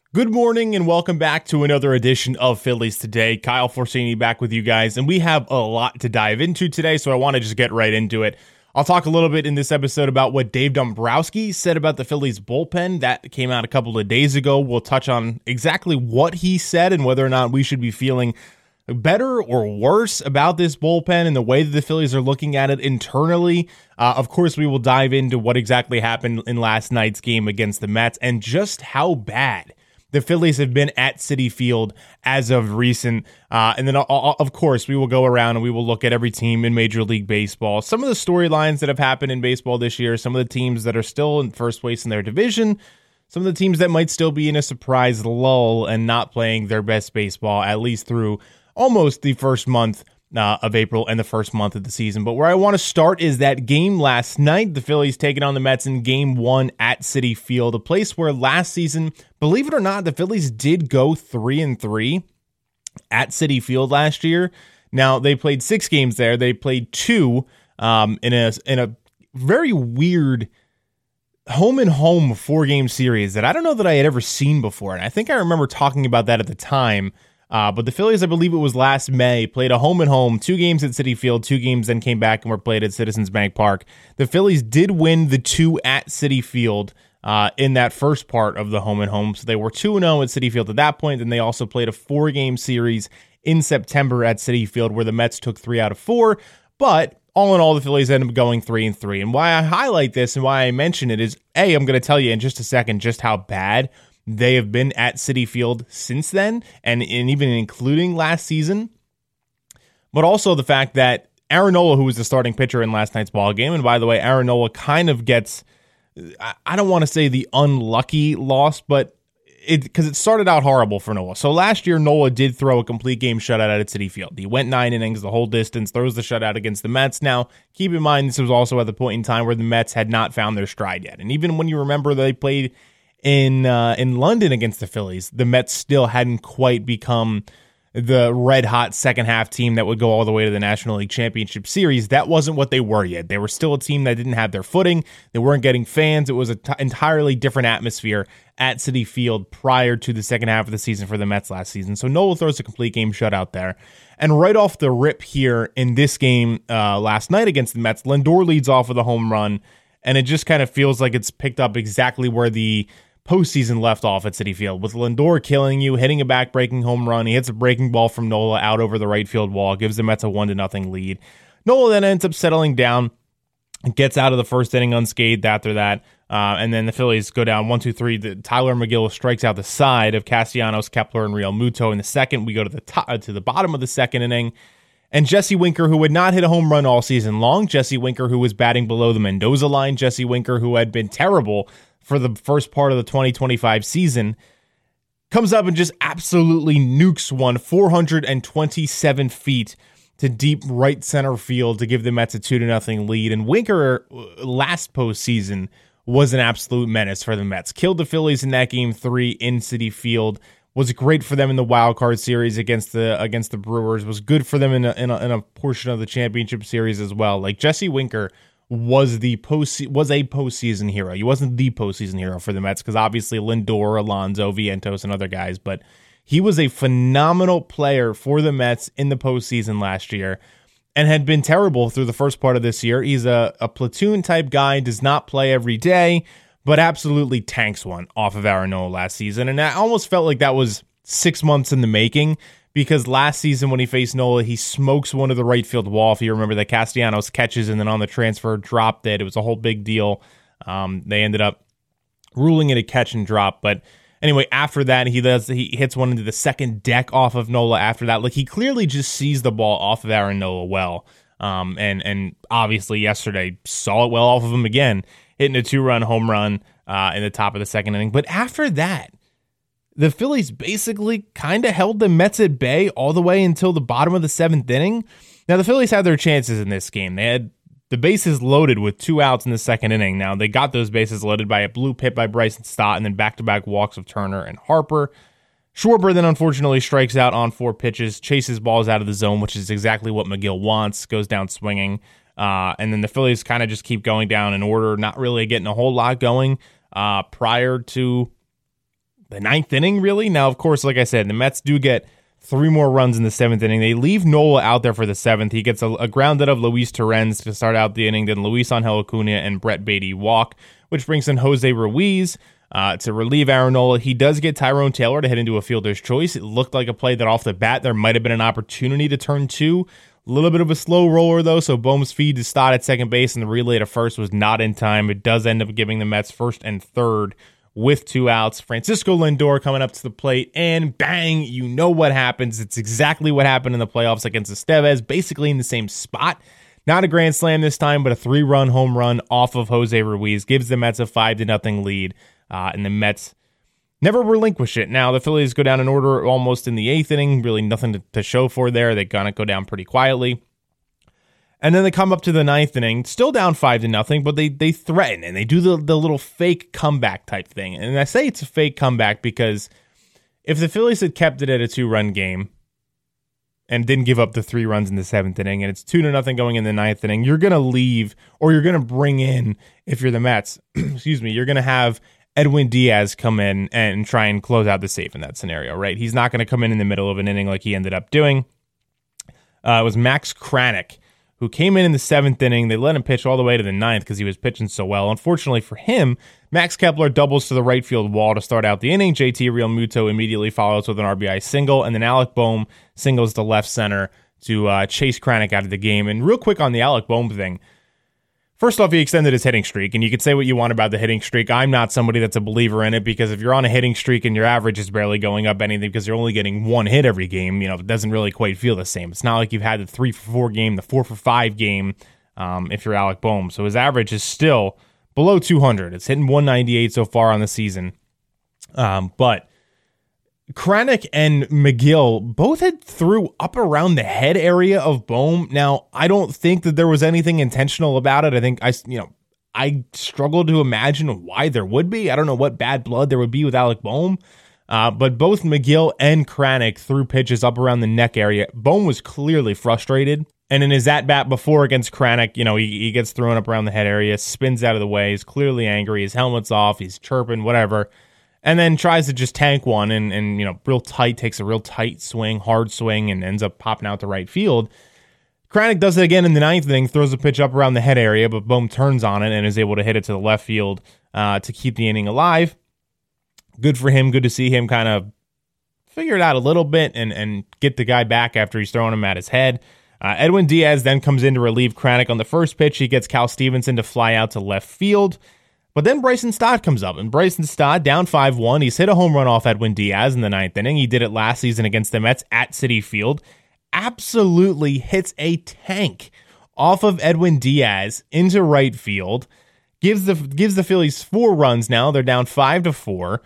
Good morning and welcome back to another edition of Phillies Today. Kyle Forsini back with you guys, and we have a lot to dive into today, so I want to just get right into it. I'll talk a little bit in this episode about what Dave Dombrowski said about the Phillies bullpen. That came out a couple of days ago. We'll touch on exactly what he said and whether or not we should be feeling better or worse about this bullpen and the way that the Phillies are looking at it internally. Of course, we will dive into what exactly happened in last night's game against the Mets and just how bad the Phillies have been at Citi Field as of recent. And then, of course, we will go around and we will look at every team in Major League Baseball. Some of the storylines that have happened in baseball this year, some of the teams that are still in first place in their division, some of the teams that might still be in a surprise lull and not playing their best baseball, at least through almost the first month of April and the first month of the season. But where I want to start is that game last night, the Phillies taking on the Mets in game one at Citi Field, a place where last season, believe it or not, the Phillies did go 3-3 at Citi Field last year. Now, they played 6 games there. They played 2 in a very weird home and home 4-game series that I don't know that I had ever seen before. And I think I remember talking about that at the time. But the Phillies, I believe it was last May, played a home and home, 2 games at Citi Field, 2 games then came back and were played at Citizens Bank Park. The Phillies did win the 2 at Citi Field in that first part of the home and home. So they were 2-0 at Citi Field at that point. Then they also played a 4-game series in September at Citi Field where the Mets took 3 out of 4. But all in all, the Phillies ended up going 3-3. And why I highlight this and why I mention it is, A, I'm going to tell you in just a second just how bad they have been at Citi Field since then, and even including last season. But also the fact that Aaron Nola, who was the starting pitcher in last night's ball game, and by the way, Aaron Nola kind of gets, I don't want to say the unlucky loss, but because it started out horrible for Nola. So last year, Nola did throw a complete game shutout at Citi Field. He went 9 innings, the whole distance, throws the shutout against the Mets. Now, keep in mind, this was also at the point in time where the Mets had not found their stride yet. And even when you remember they played in London against the Phillies, the Mets still hadn't quite become the red-hot second-half team that would go all the way to the National League Championship Series. That wasn't what they were yet. They were still a team that didn't have their footing. They weren't getting fans. It was an entirely different atmosphere at Citi Field prior to the second half of the season for the Mets last season. So Nola throws a complete game shutout there. And right off the rip here in this game last night against the Mets, Lindor leads off with a home run, and it just kind of feels like it's picked up exactly where the postseason left off at Citi Field, with Lindor killing you, hitting a back-breaking home run. He hits a breaking ball from Nola out over the right field wall, gives the Mets a 1-0 lead. Nola then ends up settling down, gets out of the first inning unscathed after that, and then the Phillies go down 1-2-3. Tyler McGill strikes out the side of Castellanos, Kepler, and Real Muto in the second. We go to the bottom of the second inning, and Jesse Winker, who had not hit a home run all season long, Jesse Winker, who was batting below the Mendoza line, Jesse Winker, who had been terrible for the first part of the 2025 season, comes up and just absolutely nukes one 427 feet to deep right center field to give the Mets a 2-0 lead. And Winker, last postseason, was an absolute menace for the Mets. Killed the Phillies in that game 3 in Citi Field. Was great for them in the wild card series against the Brewers. Was good for them in a portion of the championship series as well. Like, Jesse Winker was a postseason hero. He wasn't the postseason hero for the Mets because obviously Lindor, Alonso, Vientos, and other guys, but he was a phenomenal player for the Mets in the postseason last year and had been terrible through the first part of this year. He's a platoon type guy, does not play every day, but absolutely tanks one off of Aaron Nola last season. And I almost felt like that was 6 months in the making, because last season when he faced Nola, he smokes one to the right field wall. If you remember, that Castellanos catches and then on the transfer dropped it. It was a whole big deal. They ended up ruling it a catch and drop. But anyway, after that, he hits one into the second deck off of Nola after that. Like, he clearly just sees the ball off of Aaron Nola well. And obviously yesterday saw it well off of him again, hitting a 2-run home run in the top of the second inning. But after that, the Phillies basically kind of held the Mets at bay all the way until the bottom of the 7th inning. Now, the Phillies had their chances in this game. They had the bases loaded with 2 outs in the second inning. Now, they got those bases loaded by a bloop hit by Bryson Stott and then back-to-back walks of Turner and Harper. Schwarber then unfortunately strikes out on 4 pitches, chases balls out of the zone, which is exactly what McGill wants, goes down swinging. And then the Phillies kind of just keep going down in order, not really getting a whole lot going prior to the ninth inning, really. Now, of course, like I said, the Mets do get 3 more runs in the 7th inning. They leave Nola out there for the 7th. He gets a grounded of Luis Torrens to start out the inning. Then Luis Angel Acuna and Brett Baty walk, which brings in Jose Ruiz to relieve Aaron Nola. He does get Tyrone Taylor to hit into a fielder's choice. It looked like a play that off the bat there might have been an opportunity to turn 2. A little bit of a slow roller, though, so Bohm's feed to Stott at second base, and the relay to first was not in time. It does end up giving the Mets first and third with 2 outs. Francisco Lindor coming up to the plate, and bang, you know what happens. It's exactly what happened in the playoffs against Estevez, basically in the same spot. Not a grand slam this time, but a 3-run home run off of Jose Ruiz gives the Mets a 5-0 lead, and the Mets never relinquish it. Now, the Phillies go down in order almost in the 8th inning. Really nothing to show for there. They kind of go down pretty quietly. And then they come up to the 9th inning, still down 5-0, but they threaten, and they do the little fake comeback type thing. And I say it's a fake comeback because if the Phillies had kept it at a 2-run game and didn't give up the 3 runs in the 7th inning, and it's 2-0 going in the 9th inning, you're going to leave, or you're going to bring in, if you're the Mets, excuse me, you're going to have Edwin Diaz come in and try and close out the safe in that scenario, right? He's not going to come in the middle of an inning like he ended up doing. It was Max Kranick who came in the 7th inning. They let him pitch all the way to the 9th because he was pitching so well. Unfortunately for him, Max Kepler doubles to the right field wall to start out the inning. JT Realmuto immediately follows with an RBI single, and then Alec Bohm singles to left center to chase Kranick out of the game. And real quick on the Alec Bohm thing, first off, he extended his hitting streak, and you can say what you want about the hitting streak. I'm not somebody that's a believer in it, because if you're on a hitting streak and your average is barely going up anything because you're only getting 1 hit every game, it doesn't really quite feel the same. It's not like you've had the 3-for-4 game, the 4-for-5 game, if you're Alec Bohm. So his average is still below 200. It's hitting 198 so far on the season. But Kranick and McGill both had threw up around the head area of Bohm. Now, I don't think that there was anything intentional about it. I think I struggle to imagine why there would be. I don't know what bad blood there would be with Alec Bohm. But both McGill and Kranick threw pitches up around the neck area. Bohm was clearly frustrated. And in his at-bat before against Kranick, he gets thrown up around the head area, spins out of the way, he's clearly angry, his helmet's off, he's chirping, whatever. And then tries to just tank one and takes a real tight swing, hard swing, and ends up popping out to right field. Kranick does it again in the 9th inning, throws a pitch up around the head area, but Bohm turns on it and is able to hit it to the left field to keep the inning alive. Good for him. Good to see him kind of figure it out a little bit and get the guy back after he's throwing him at his head. Edwin Diaz then comes in to relieve Kranick on the first pitch. He gets Cal Stevenson to fly out to left field. But then Bryson Stott comes up, and Bryson Stott, down 5-1. He's hit a home run off Edwin Diaz in the 9th inning. He did it last season against the Mets at Citi Field. Absolutely hits a tank off of Edwin Diaz into right field. Gives the Phillies 4 runs now. They're down 5-4.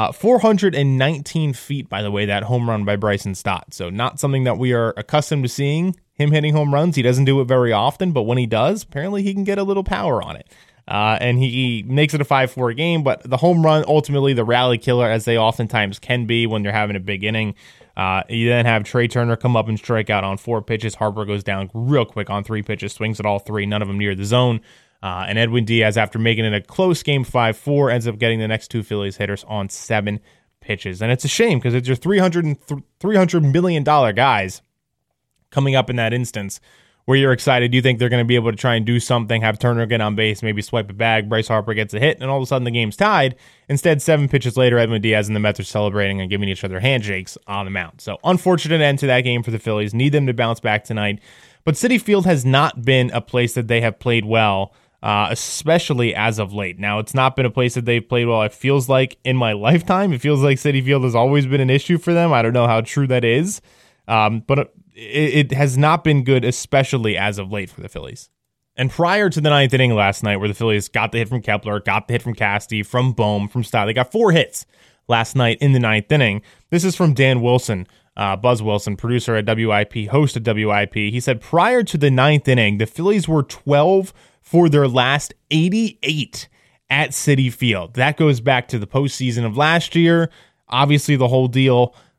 419 feet, by the way, that home run by Bryson Stott. So not something that we are accustomed to seeing, him hitting home runs. He doesn't do it very often, but when he does, apparently he can get a little power on it. And he makes it a 5-4 game, but the home run, ultimately the rally killer, as they oftentimes can be when you're having a big inning. You then have Trey Turner come up and strike out on 4 pitches. Harper goes down real quick on 3 pitches, swings at all 3, none of them near the zone. And Edwin Diaz, after making it a close game 5-4, ends up getting the next 2 Phillies hitters on 7 pitches. And it's a shame because it's your $300 million guys coming up in that instance, where you're excited. You think they're going to be able to try and do something, have Turner get on base, maybe swipe it back, Bryce Harper gets a hit, and all of a sudden the game's tied. Instead, 7 pitches later, Edwin Diaz and the Mets are celebrating and giving each other handshakes on the mound. So unfortunate end to that game for the Phillies. Need them to bounce back tonight. But Citi Field has not been a place that they have played well, especially as of late. Now, it's not been a place that they've played well, it feels like, in my lifetime. It feels like Citi Field has always been an issue for them. I don't know how true that is. But it has not been good, especially as of late for the Phillies. And prior to the 9th inning last night, where the Phillies got the hit from Kepler, got the hit from Casty, from Bohm, from Stott, they got 4 hits last night in the 9th inning. This is from Dan Wilson, Buzz Wilson, producer at WIP, host at WIP. He said prior to the 9th inning, the Phillies were 12 for their last 88 at Citi Field. That goes back to the postseason of last year. Obviously, the whole deal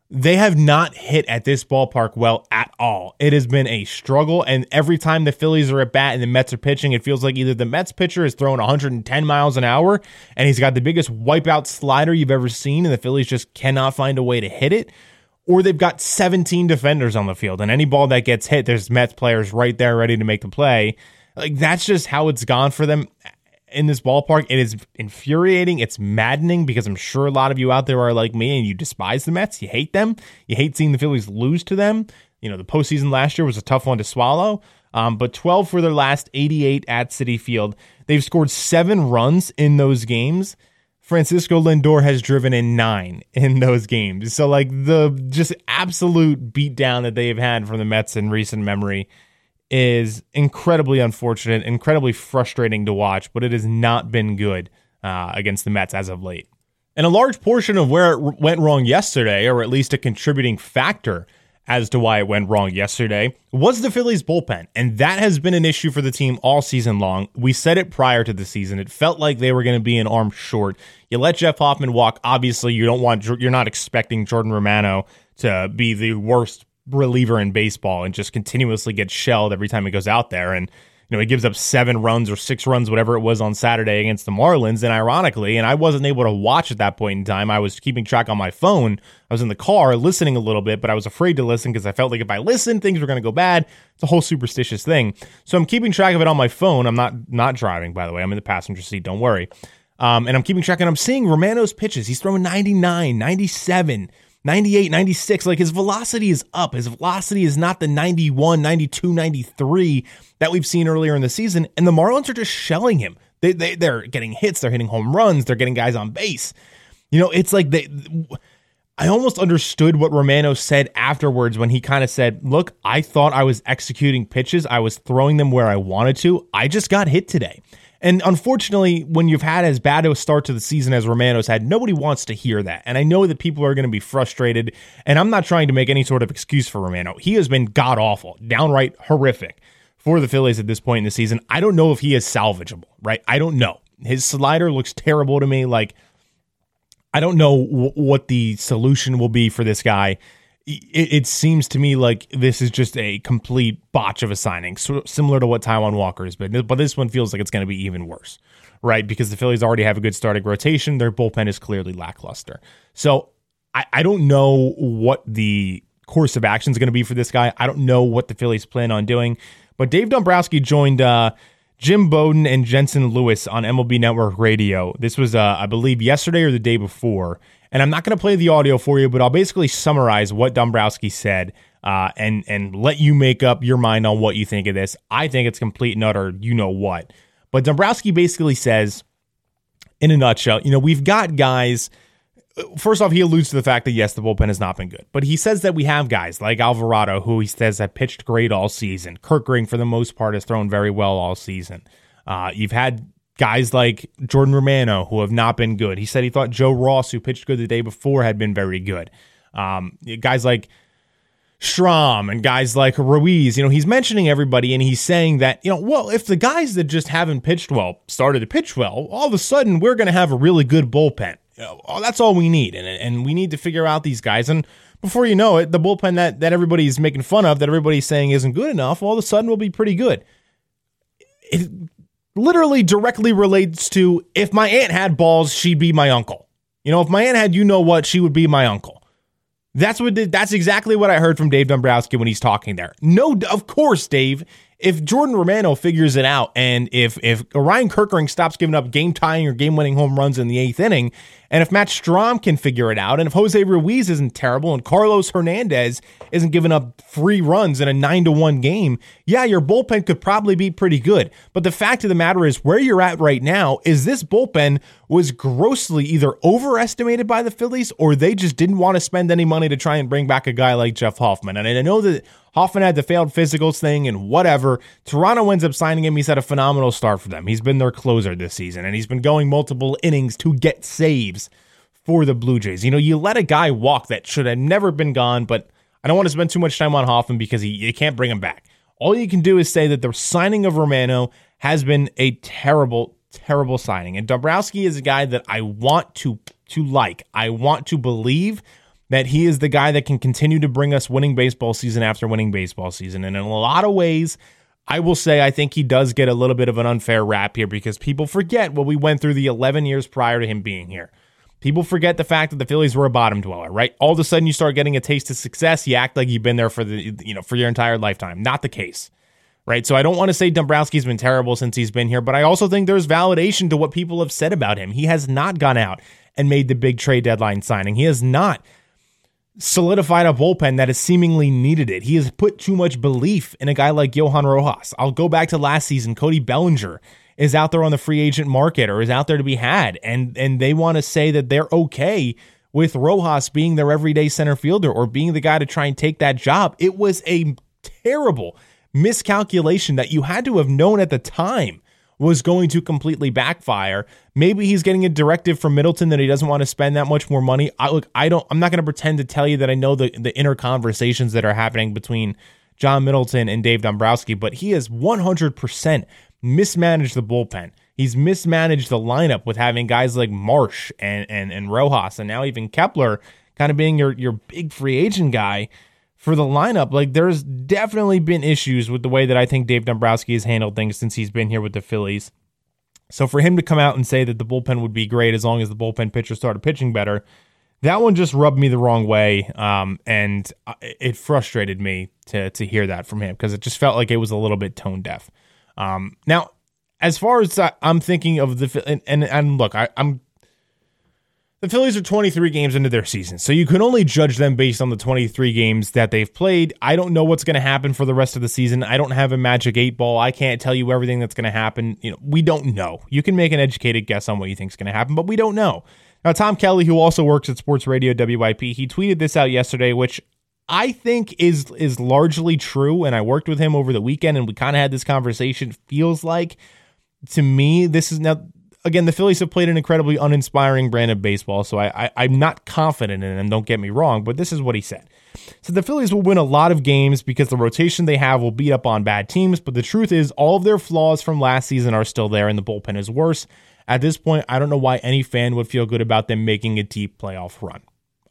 They have not hit at this ballpark well at all. It has been a struggle, and every time the Phillies are at bat and the Mets are pitching, it feels like either the Mets pitcher is throwing 110 miles an hour, and he's got the biggest wipeout slider you've ever seen, and the Phillies just cannot find a way to hit it, or they've got 17 defenders on the field, and any ball that gets hit, there's Mets players right there ready to make the play. Like, that's just how it's gone for them in this ballpark. It is infuriating. It's maddening because I'm sure a lot of you out there are like me and you despise the Mets. You hate them. You hate seeing the Phillies lose to them. You know, the postseason last year was a tough one to swallow, but 12 for their last 88 at Citi Field. They've scored 7 runs in those games. Francisco Lindor has driven in 9 in those games. So, like, the just absolute beatdown that they have had from the Mets in recent memory is incredibly unfortunate, incredibly frustrating to watch, but it has not been good against the Mets as of late. And a large portion of where it went wrong yesterday, or at least a contributing factor as to why it went wrong yesterday, was the Phillies bullpen. And that has been an issue for the team all season long. We said it prior to the season. It felt like they were going to be an arm short. You let Jeff Hoffman walk. Obviously, you're not expecting Jordan Romano to be the worst reliever in baseball and just continuously gets shelled every time he goes out there. And, you know, he gives up 7 runs or 6 runs, whatever it was on Saturday against the Marlins. And ironically, and I wasn't able to watch at that point in time, I was keeping track on my phone. I was in the car listening a little bit, but I was afraid to listen because I felt like if I listened, things were going to go bad. It's a whole superstitious thing. So I'm keeping track of it on my phone. I'm not driving, by the way. I'm in the passenger seat. Don't worry. And I'm keeping track, and I'm seeing Romano's pitches. He's throwing 99, 97, 98, 96, like his velocity is up. His velocity is not the 91, 92, 93 that we've seen earlier in the season, and the Marlins are just shelling him. They're getting hits, they're hitting home runs, they're getting guys on base. You know, it's like I almost understood what Romano said afterwards when he kind of said, look, I thought I was executing pitches, I was throwing them where I wanted to, I just got hit today. And unfortunately, when you've had as bad a start to the season as Romano's had, nobody wants to hear that. And I know that people are going to be frustrated, and I'm not trying to make any sort of excuse for Romano. He has been god-awful, downright horrific for the Phillies at this point in the season. I don't know if he is salvageable, right? I don't know. His slider looks terrible to me. Like, I don't know what the solution will be for this guy. It seems to me like this is just a complete botch of a signing, similar to what Taijuan Walker has been. But this one feels like it's going to be even worse, right? Because the Phillies already have a good starting rotation. Their bullpen is clearly lackluster. So I don't know what the course of action is going to be for this guy. I don't know what the Phillies plan on doing. But Dave Dombrowski joined Jim Bowden and Jensen Lewis on MLB Network Radio. This was, I believe, yesterday or the day before. And I'm not going to play the audio for you, but I'll basically summarize what Dombrowski said and let you make up your mind on what you think of this. I think it's complete and utter you-know-what. But Dombrowski basically says, in a nutshell, we've got guys. First off, he alludes to the fact that, yes, the bullpen has not been good. But he says that we have guys like Alvarado, who he says have pitched great all season. Kerkering, for the most part, has thrown very well all season. You've had guys like Jordan Romano, who have not been good. He said he thought Joe Ross, who pitched good the day before, had been very good. Guys like Strom and guys like Ruiz, he's mentioning everybody, and he's saying that, well, if the guys that just haven't pitched well started to pitch well, all of a sudden we're going to have a really good bullpen. That's all we need, and we need to figure out these guys. And before you know it, the bullpen that everybody's making fun of, that everybody's saying isn't good enough, all of a sudden will be pretty good. It literally directly relates to, if my aunt had balls, she'd be my uncle. If my aunt had what, she would be my uncle. That's exactly what I heard from Dave Dombrowski when he's talking there. No, of course, Dave. If Jordan Romano figures it out, and if Ryan Kerkering stops giving up game-tying or game-winning home runs in the 8th inning, and if Matt Strom can figure it out, and if Jose Ruiz isn't terrible, and Carlos Hernandez isn't giving up free runs in a 9-1 game, yeah, your bullpen could probably be pretty good. But the fact of the matter is, where you're at right now is this bullpen was grossly either overestimated by the Phillies, or they just didn't want to spend any money to try and bring back a guy like Jeff Hoffman. And I know that Hoffman had the failed physicals thing and whatever. Toronto ends up signing him. He's had a phenomenal start for them. He's been their closer this season, and he's been going multiple innings to get saves for the Blue Jays. You let a guy walk that should have never been gone, but I don't want to spend too much time on Hoffman because you can't bring him back. All you can do is say that the signing of Romano has been a terrible, terrible signing. And Dombrowski is a guy that I want to like. I want to believe that he is the guy that can continue to bring us winning baseball season after winning baseball season. And in a lot of ways, I will say I think he does get a little bit of an unfair rap here because people forget what we went through the 11 years prior to him being here. People forget the fact that the Phillies were a bottom dweller, right? All of a sudden you start getting a taste of success, you act like you've been there for for your entire lifetime. Not the case, right? So I don't want to say Dombrowski's been terrible since he's been here, but I also think there's validation to what people have said about him. He has not gone out and made the big trade deadline signing. He has not solidified a bullpen that has seemingly needed it. He has put too much belief in a guy like Johan Rojas. I'll go back to last season. Cody Bellinger is out there on the free agent market or is out there to be had, and they want to say that they're okay with Rojas being their everyday center fielder or being the guy to try and take that job. It was a terrible miscalculation that you had to have known at the time was going to completely backfire. Maybe he's getting a directive from Middleton that he doesn't want to spend that much more money. I'm not going to pretend to tell you that I know the inner conversations that are happening between John Middleton and Dave Dombrowski, but he has 100% mismanaged the bullpen. He's mismanaged the lineup with having guys like Marsh and Rojas and now even Kepler kind of being your big free agent guy for the lineup. Like, there's definitely been issues with the way that I think Dave Dombrowski has handled things since he's been here with the Phillies. So for him to come out and say that the bullpen would be great as long as the bullpen pitchers started pitching better, that one just rubbed me the wrong way, and it frustrated me to hear that from him because it just felt like it was a little bit tone deaf. Now, as far as I'm thinking of and look, the Phillies are 23 games into their season, so you can only judge them based on the 23 games that they've played. I don't know what's going to happen for the rest of the season. I don't have a magic 8-ball. I can't tell you everything that's going to happen. We don't know. You can make an educated guess on what you think is going to happen, but we don't know. Now, Tom Kelly, who also works at Sports Radio WIP, he tweeted this out yesterday, which I think is largely true, and I worked with him over the weekend, and we kind of had this conversation. Feels like, to me, this is now... Again, the Phillies have played an incredibly uninspiring brand of baseball, so I'm not confident in them, don't get me wrong, but this is what he said. So the Phillies will win a lot of games because the rotation they have will beat up on bad teams, but the truth is all of their flaws from last season are still there, and the bullpen is worse. At this point, I don't know why any fan would feel good about them making a deep playoff run.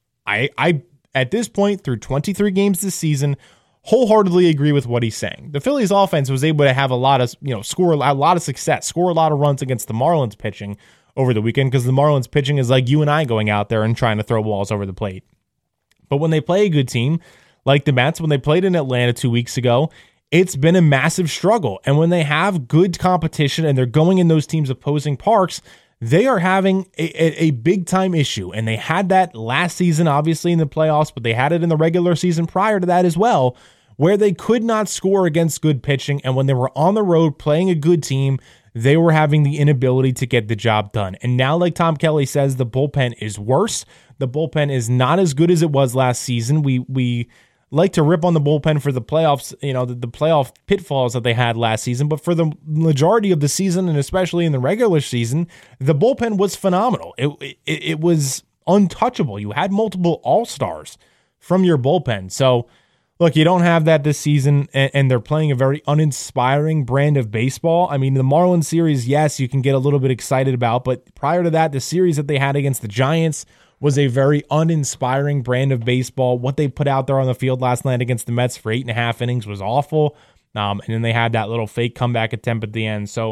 I at this point, through 23 games this season, wholeheartedly agree with what he's saying. The Phillies offense was able to have a lot of, score a lot of success, score a lot of runs against the Marlins pitching over the weekend because the Marlins pitching is like you and I going out there and trying to throw balls over the plate. But when they play a good team, like the Mets, when they played in Atlanta 2 weeks ago, it's been a massive struggle. And when they have good competition and they're going in those teams' opposing parks, they are having a big-time issue. And they had that last season, obviously, in the playoffs, but they had it in the regular season prior to that as well, where they could not score against good pitching. And when they were on the road playing a good team, they were having the inability to get the job done. And now, like Tom Kelly says, the bullpen is worse. The bullpen is not as good as it was last season. We like to rip on the bullpen for the playoffs, the playoff pitfalls that they had last season. But for the majority of the season, and especially in the regular season, the bullpen was phenomenal. It was untouchable. You had multiple all-stars from your bullpen. So, look, you don't have that this season, and they're playing a very uninspiring brand of baseball. I mean, the Marlins series, yes, you can get a little bit excited about, but prior to that, the series that they had against the Giants was a very uninspiring brand of baseball. What they put out there on the field last night against the Mets for 8.5 innings was awful. And then they had that little fake comeback attempt at the end. So,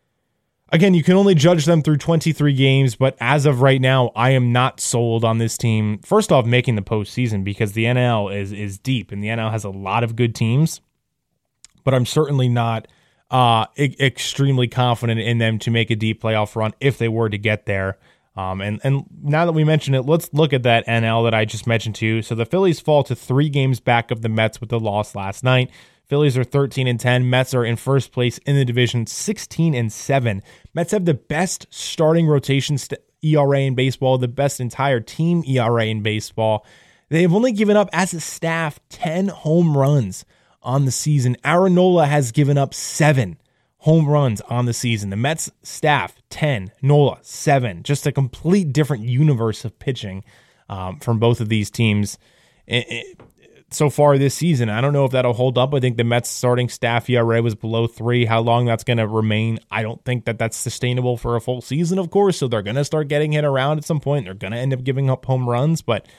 again, you can only judge them through 23 games, but as of right now, I am not sold on this team. First off, making the postseason because the NL is deep, and the NL has a lot of good teams, but I'm certainly not extremely confident in them to make a deep playoff run if they were to get there. And now that we mention it, let's look at that NL that I just mentioned to you. So the Phillies fall to 3 games back of the Mets with the loss last night. Phillies are 13-10. Mets are in first place in the division, 16-7. Mets have the best starting rotation ERA in baseball, the best entire team ERA in baseball. They have only given up, as a staff, 10 home runs on the season. Aaron Nola has given up 7 home runs on the season. The Mets staff, 10. Nola, 7. Just a complete different universe of pitching from both of these teams so far this season. I don't know if that'll hold up. I think the Mets starting staff ERA was below 3. How long that's going to remain, I don't think that's sustainable for a full season, of course. So they're going to start getting hit around at some point. They're going to end up giving up home runs, but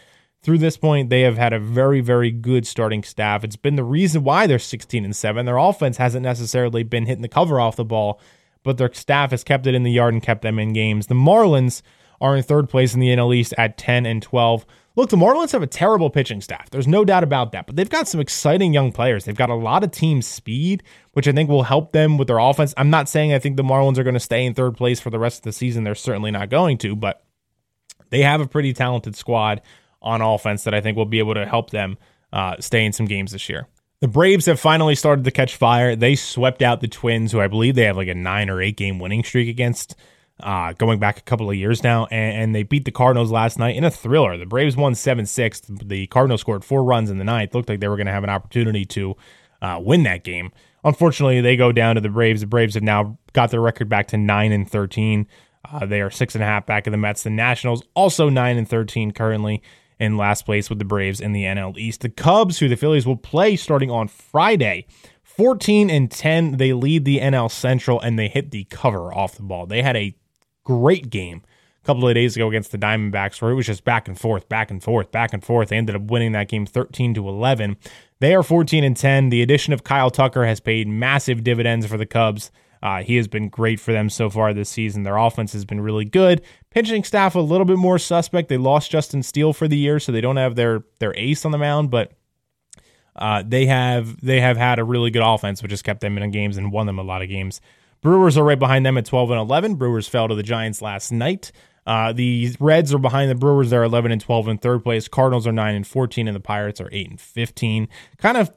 through this point, they have had a very, very good starting staff. It's been the reason why they're 16-7. Their offense hasn't necessarily been hitting the cover off the ball, but their staff has kept it in the yard and kept them in games. The Marlins are in third place in the NL East at 10-12. Look, the Marlins have a terrible pitching staff. There's no doubt about that, but they've got some exciting young players. They've got a lot of team speed, which I think will help them with their offense. I'm not saying I think the Marlins are going to stay in third place for the rest of the season. They're certainly not going to, but they have a pretty talented squad on offense that I think will be able to help them stay in some games this year. The Braves have finally started to catch fire. They swept out the Twins, who I believe they have like a 9 or 8 game winning streak against, going back a couple of years now, and they beat the Cardinals last night in a thriller. The Braves won 7-6. The Cardinals scored 4 runs in the ninth. Looked like they were going to have an opportunity to win that game. Unfortunately, they go down to the Braves. The Braves have now got their record back to 9-13. They are 6.5 back of the Mets. The Nationals also 9-13 currently in last place with the Braves in the NL East. The Cubs, who the Phillies will play starting on Friday, 14-10. They lead the NL Central, and they hit the cover off the ball. They had a great game a couple of days ago against the Diamondbacks, where it was just back and forth. They ended up winning that game 13-11. They are 14-10. The addition of Kyle Tucker has paid massive dividends for the Cubs. He has been great for them so far this season. Their offense has been really good. Pitching staff a little bit more suspect. They lost Justin Steele for the year, so they don't have their ace on the mound, but they have had a really good offense, which has kept them in games and won them a lot of games. Brewers are right behind them at 12-11. Brewers fell to the Giants last night. The Reds are behind the Brewers. They're 11-12 in third place. Cardinals are 9-14, and the Pirates are 8-15. Kind of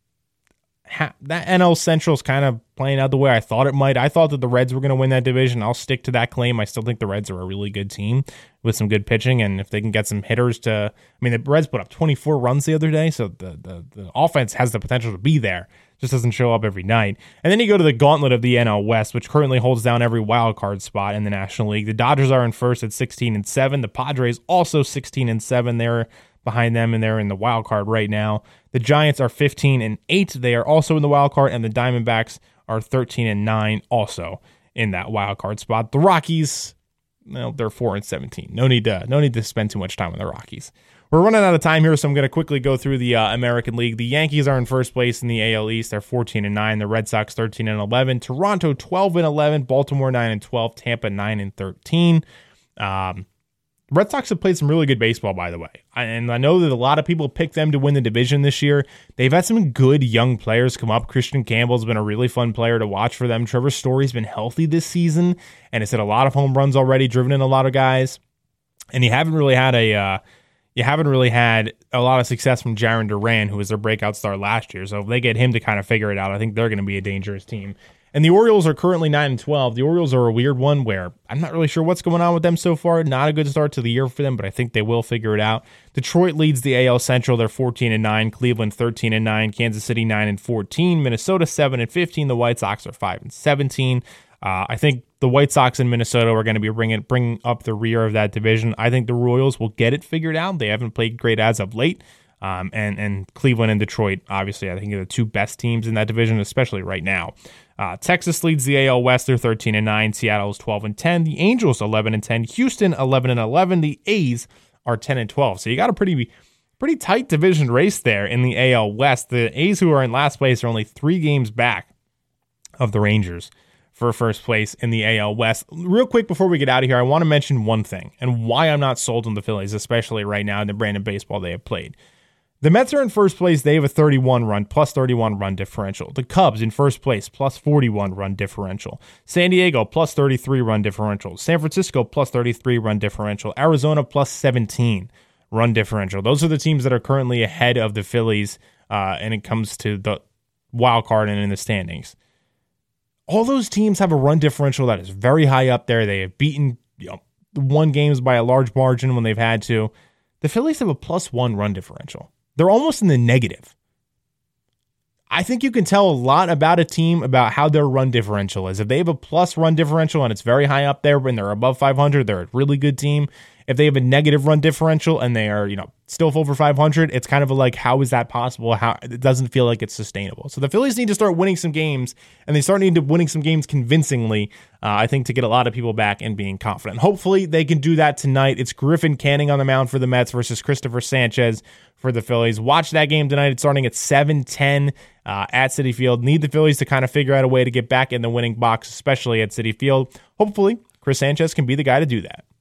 that NL Central is kind of playing out the way I thought it might. I thought that the Reds were going to win that division. I'll stick to that claim. I still think the Reds are a really good team with some good pitching, and if they can get some hitters to, I mean, the Reds put up 24 runs the other day, so the offense has the potential to be there. Just doesn't show up every night. And then you go to the gauntlet of the NL West, which currently holds down every wild card spot in the National League. The Dodgers are in first at 16-7. The Padres also 16-7. They're behind them, and they're in the wild card right now. The Giants are 15-8. They are also in the wild card, and the Diamondbacks are 13-9, also in that wild card spot. The Rockies, well, they're 4-17. No need to spend too much time on the Rockies. We're running out of time here, so I'm going to quickly go through the American League. The Yankees are in first place in the AL East. They're 14-9. The Red Sox 13-11. Toronto 12-11. Baltimore 9-12. Tampa 9-13. Red Sox have played some really good baseball, by the way. And I know that a lot of people picked them to win the division this year. They've had some good young players come up. Christian Campbell's been a really fun player to watch for them. Trevor Story's been healthy this season and has hit a lot of home runs already, driven in a lot of guys. And you haven't really had a lot of success from Jarren Duran, who was their breakout star last year. So if they get him to kind of figure it out, I think they're going to be a dangerous team. And the Orioles are currently 9-12. The Orioles are a weird one where I'm not really sure what's going on with them so far. Not a good start to the year for them, but I think they will figure it out. Detroit leads the AL Central. They're 14-9. Cleveland 13-9. Kansas City 9-14. Minnesota 7-15. The White Sox are 5-17. I think the White Sox and Minnesota are going to be bringing up the rear of that division. I think the Royals will get it figured out. They haven't played great as of late. And Cleveland and Detroit, obviously, I think are the two best teams in that division, especially right now. Texas leads the AL West. They're 13-9. Seattle is 12-10. The Angels 11-10. Houston 11-11. The A's are 10-12. So you got a pretty tight division race there in the AL West. The A's, who are in last place, are only 3 games back of the Rangers for first place in the AL West. Real quick before we get out of here, I want to mention one thing and why I'm not sold on the Phillies, especially right now in the brand of baseball they have played. The Mets are in first place. They have a 31 run differential. The Cubs in first place, plus 41 run differential. San Diego, plus 33 run differential. San Francisco, plus 33 run differential. Arizona, plus 17 run differential. Those are the teams that are currently ahead of the Phillies and it comes to the wild card and in the standings. All those teams have a run differential that is very high up there. They have beaten won games by a large margin when they've had to. The Phillies have a plus 1 run differential. They're almost in the negative. I think you can tell a lot about a team about how their run differential is. If they have a plus run differential and it's very high up there when they're above 500, they're a really good team. If they have a negative run differential and they are, still over 500, it's kind of like, how is that possible? How it doesn't feel like it's sustainable. So the Phillies need to start winning some games, and they start needing to winning some games convincingly, I think, to get a lot of people back and being confident. Hopefully they can do that tonight. It's Griffin Canning on the mound for the Mets versus Christopher Sanchez for the Phillies. Watch that game tonight. It's starting at 7:10 at Citi Field. Need the Phillies to kind of figure out a way to get back in the winning box, especially at Citi Field. Hopefully Chris Sanchez can be the guy to do that.